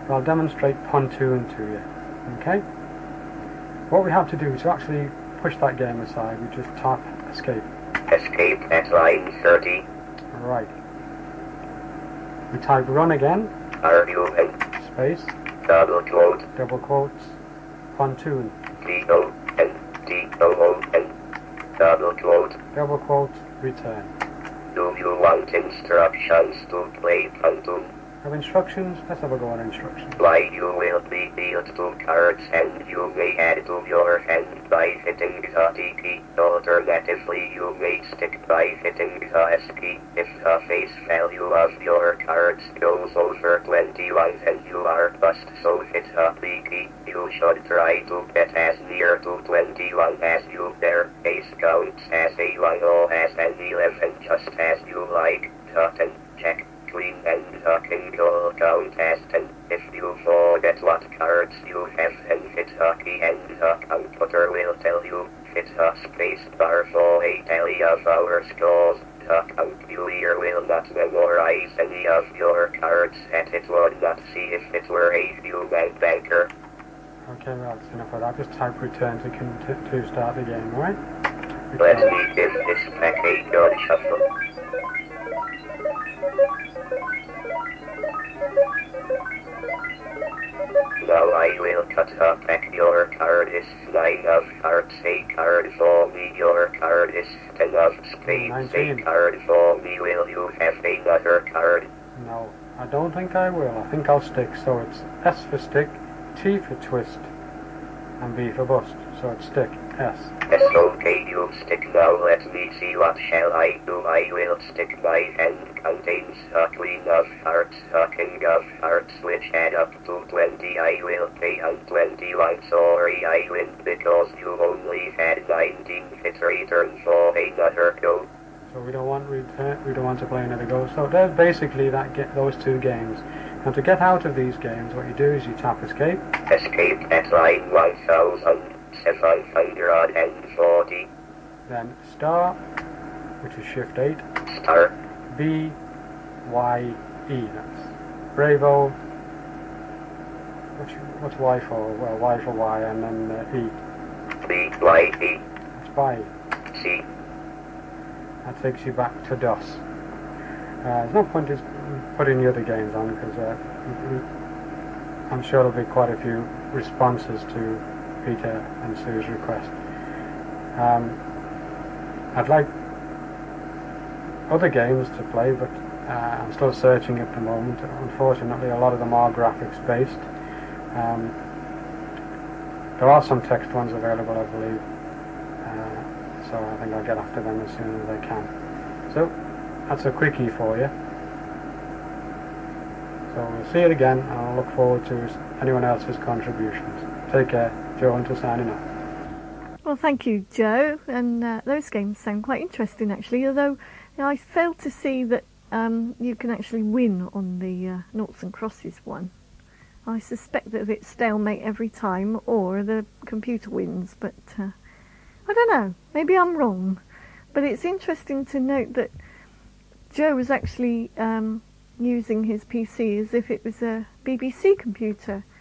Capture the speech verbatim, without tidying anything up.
I'll demonstrate Pontoon to you. Okay? What we have to do to actually push that game aside, we just tap escape. Escape at line thirty. Right. We type run again. R U N. Space. Double quote. Double quotes. Pontoon. D O N D O O N. Double quote. Double quote. Return. Do you want instructions to play Pontoon? Have instructions? Let's have a go on instructions. Why you will be dealt two cards and you may add to your hand by hitting the T key. Alternatively, you may stick by hitting the S key. If the face value of your cards goes over twenty-one and you are bust, so hit the T key. You should try to get as near to twenty-one as you dare. Ace counts as a one or as an eleven, just as you like. Button, check. Queen and the king will count as ten. If you forget what cards you have, then hit the key and the computer will tell you. Hit the space bar for a tally of our scores. The computer will not memorize any of your cards, and it would not see if it were a human banker. Okay, well, that's enough of that. Just type return to, con- to start the game, alright? Let me give this pack a good shuffle. Now I will cut a pack. Your card is nine of hearts. A card for me. Your card is ten of spades. A card for me. Will you have another card? No, I don't think I will. I think I'll stick. So it's S for stick, T for twist, and B for bust. So it's stick, S. Yes, okay, you stick now. Let me see, what shall I do? I will stick. My hand contains a queen of hearts, a king of hearts, which add up to twenty. I will pay on twenty-one. Sorry, I win because you only had nineteen. Hit return for another go. So we don't want return. We don't want to play another go. So there's basically that. Get those two games. And to get out of these games, what you do is you tap escape. Escape at line one thousand seven hundred forty. Then star, which is shift eight. Star. B, Y, E. That's Bravo. What's, what's Y for? Well, Y for Y, and then uh, E. B, Y, E. That's by. C. That takes you back to DOS. Uh, there's no point in putting the other games on because uh, I'm sure there'll be quite a few responses to Peter and Sue's request. Um, I'd like other games to play, but uh, I'm still searching at the moment. Unfortunately, a lot of them are graphics based. Um, there are some text ones available, I believe, uh, so I think I'll get after them as soon as I can. So that's a quickie for you. So we'll see it again, and I'll look forward to anyone else's contributions. Take care. Joe Hunter signing off. Well, thank you, Joe. And uh, those games sound quite interesting, actually, although you know, I failed to see that um, you can actually win on the uh, noughts and crosses one. I suspect that it's stalemate every time, or the computer wins, but uh, I don't know. Maybe I'm wrong. But it's interesting to note that Joe was actually um, using his P C as if it was a B B C computer.